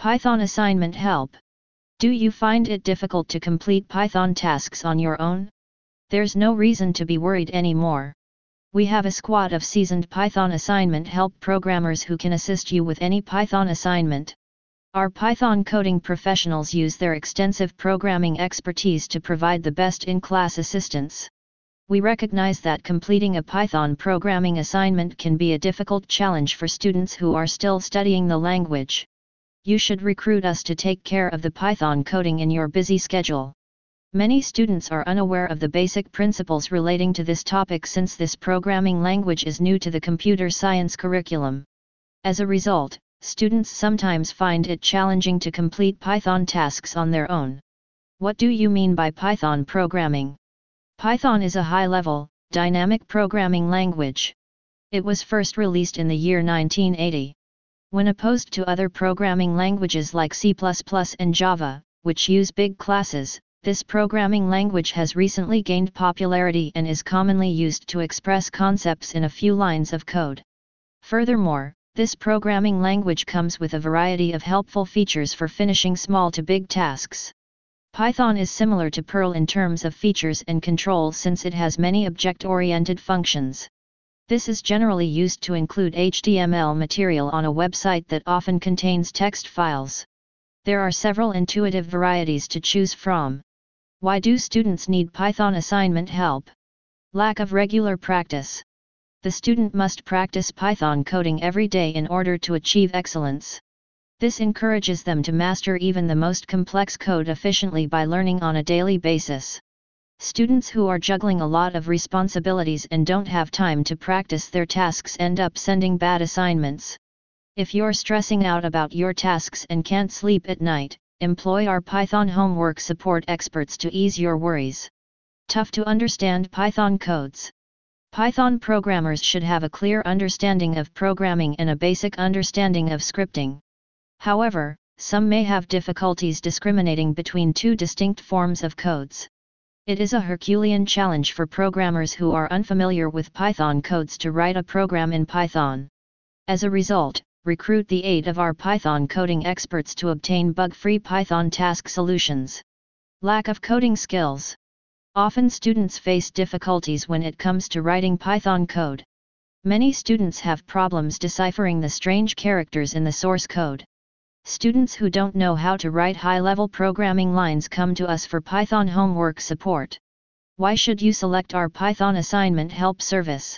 Python assignment help. Do you find it difficult to complete Python tasks on your own? There's no reason to be worried anymore. We have a squad of seasoned Python assignment help programmers who can assist you with any Python assignment. Our Python coding professionals use their extensive programming expertise to provide the best-in-class assistance. We recognize that completing a Python programming assignment can be a difficult challenge for students who are still studying the language. You should recruit us to take care of the Python coding in your busy schedule. Many students are unaware of the basic principles relating to this topic since this programming language is new to the computer science curriculum. As a result, students sometimes find it challenging to complete Python tasks on their own. What do you mean by Python programming? Python is a high-level, dynamic programming language. It was first released in the year 1980. When opposed to other programming languages like C++ and Java, which use big classes, this programming language has recently gained popularity and is commonly used to express concepts in a few lines of code. Furthermore, this programming language comes with a variety of helpful features for finishing small to big tasks. Python is similar to Perl in terms of features and controls since it has many object-oriented functions. This is generally used to include HTML material on a website that often contains text files. There are several intuitive varieties to choose from. Why do students need Python assignment help? Lack of regular practice. The student must practice Python coding every day in order to achieve excellence. This encourages them to master even the most complex code efficiently by learning on a daily basis. Students who are juggling a lot of responsibilities and don't have time to practice their tasks end up sending bad assignments. If you're stressing out about your tasks and can't sleep at night, employ our Python homework support experts to ease your worries. Tough to understand Python codes. Python programmers should have a clear understanding of programming and a basic understanding of scripting. However, some may have difficulties discriminating between two distinct forms of codes. It is a Herculean challenge for programmers who are unfamiliar with Python codes to write a program in Python. As a result, recruit the aid of our Python coding experts to obtain bug-free Python task solutions. Lack of coding skills. Often students face difficulties when it comes to writing Python code. Many students have problems deciphering the strange characters in the source code. Students who don't know how to write high-level programming lines come to us for Python homework support. Why should you select our Python assignment help service?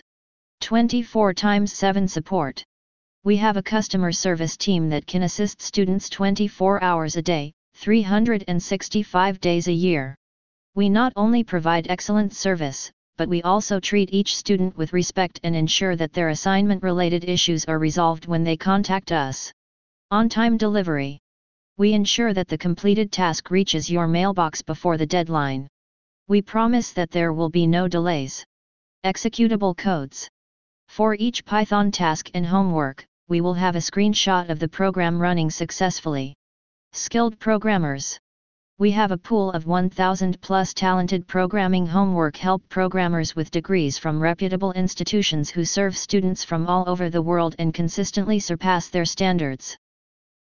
24/7 support. We have a customer service team that can assist students 24 hours a day, 365 days a year. We not only provide excellent service, but we also treat each student with respect and ensure that their assignment-related issues are resolved when they contact us. On-time delivery. We ensure that the completed task reaches your mailbox before the deadline. We promise that there will be no delays. Executable codes. For each Python task and homework, we will have a screenshot of the program running successfully. Skilled programmers. We have a pool of 1,000 plus talented programming homework help programmers with degrees from reputable institutions who serve students from all over the world and consistently surpass their standards.